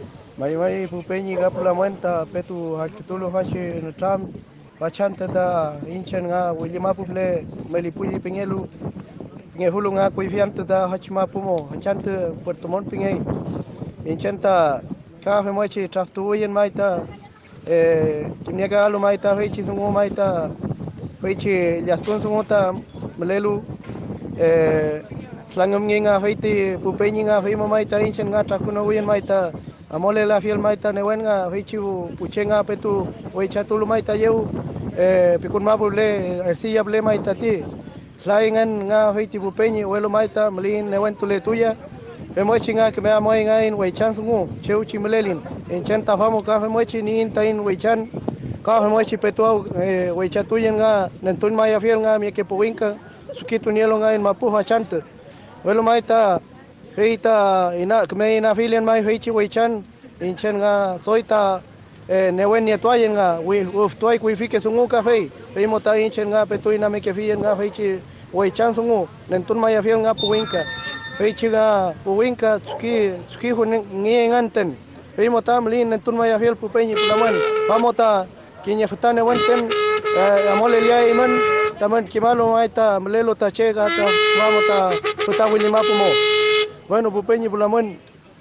Mari pupeñi gapula muenta petu hakitulu hashi nutram bachanta da inchan nga willimapuple melipulli pingelu pingehulu nga kuifianta da hachimapumo hachanta Puerto Montt pingei inchanta kafe mochi traftuyen maita kimniaka alu maita heichi sungu maita heichi llaskun sunguta melelu Slangam nga feiti pupeñi nga feimo maita inchan nga trakuno uyen maita amole la fiel maita newen nga feichu puchenga petu weichatulu maita yeu pikun mapuble arcilla ble maita ti slaingan nga feiti pupeñi welo maita mlin newen tule tuya femochi nga kemea moi nga in weichan sungu cheuchi mlelin inchan tafamo ka femochi ni inta in weichan ka femochi petu weichatuyen nga nentun maya fiel nga mi que puinka sukitu nielo nga in mapuja chanta Welo maita feita ina kme ina filian mai feichi weichan inchan nga soita newen nietuayen nga uftuai kuifike sungu ka feimo ta inchan nga petuina me que fien nga feichi weichan sungu nentun maya fiel nga puinka feichi nga puinka tsuki ngien anten feimo ta mlin nentun maya fiel pupeñi pulaman pamota kinya futane wenten amole liai iman taman kimalo maita mlelo ta chega ta vamos ta puta Willimapumo. Bueno, Pupeñi Pulamón,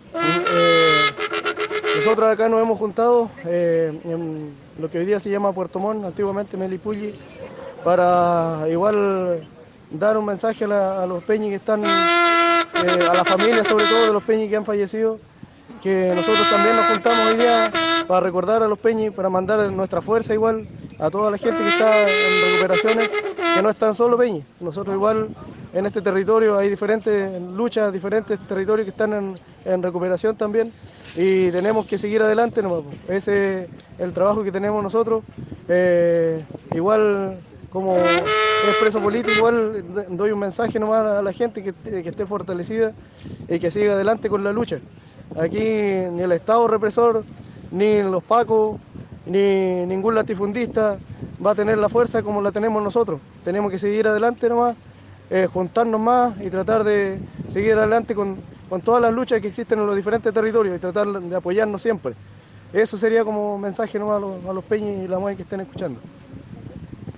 nosotros acá nos hemos juntado en lo que hoy día se llama Puerto Montt, antiguamente Melipulli, para igual dar un mensaje a los peñis que están, a la familia sobre todo de los peñis que han fallecido, que nosotros también nos juntamos hoy día para recordar a los peñis, para mandar nuestra fuerza igual a toda la gente que está en recuperaciones, que no están solo peñis, nosotros igual en este territorio hay diferentes luchas, diferentes territorios que están en recuperación también y tenemos que seguir adelante nomás. Ese es el trabajo que tenemos nosotros. Igual como expreso político, igual doy un mensaje nomás a la gente que esté fortalecida y que siga adelante con la lucha. Aquí ni el Estado represor, ni los pacos, ni ningún latifundista va a tener la fuerza como la tenemos nosotros. Tenemos que seguir adelante nomás. Juntarnos más y tratar de seguir adelante con todas las luchas que existen en los diferentes territorios y tratar de apoyarnos siempre. Eso sería como mensaje nomás a los peñis y la mujer que estén escuchando.